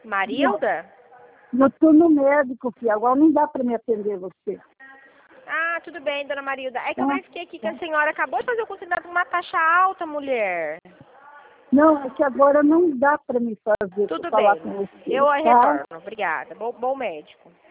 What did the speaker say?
Marilda? No turno médico, filha. Agora não dá para me atender você. Ah, tudo bem, dona Marilda. É que eu verifiquei aqui que a senhora acabou de fazer o consignado com uma taxa alta, mulher. Não, é que agora não dá para me fazer Tudo falar bem. com você. Eu Tá? retorno. Obrigada. Bom médico.